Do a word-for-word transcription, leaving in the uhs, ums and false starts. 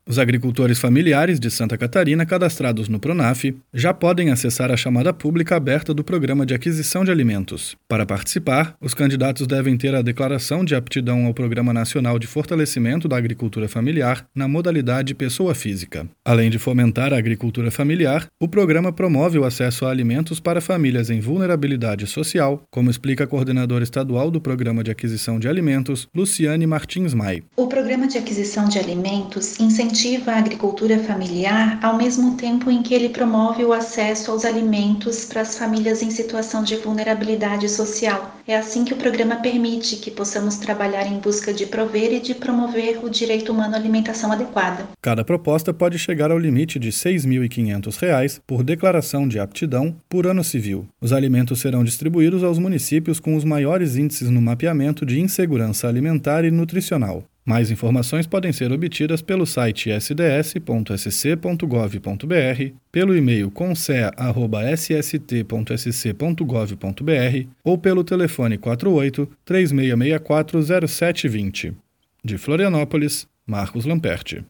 Os agricultores familiares de Santa Catarina cadastrados no Pronaf já podem acessar a chamada pública aberta do Programa de Aquisição de Alimentos. Para participar, os candidatos devem ter a declaração de aptidão ao Programa Nacional de Fortalecimento da Agricultura Familiar na modalidade pessoa física. Além de fomentar a agricultura familiar, o programa promove o acesso a alimentos para famílias em vulnerabilidade social, como explica a coordenadora estadual do Programa de Aquisição de Alimentos, Luciane Martins Mai. O Programa de Aquisição de Alimentos incentiva a agricultura familiar ao mesmo tempo em que ele promove o acesso aos alimentos para as famílias em situação de vulnerabilidade social. É assim que o programa permite que possamos trabalhar em busca de prover e de promover o direito humano à alimentação adequada. Cada proposta pode chegar ao limite de seis mil e quinhentos reais por declaração de aptidão por ano civil. Os alimentos serão distribuídos aos municípios com os maiores índices no mapeamento de insegurança alimentar e nutricional. Mais informações podem ser obtidas pelo site s d s ponto s c ponto gov ponto b r, pelo e-mail consea arroba s s t ponto s c ponto gov ponto b r ou pelo telefone quatro oito, três seis seis quatro, zero sete dois zero. De Florianópolis, Marcos Lamperti.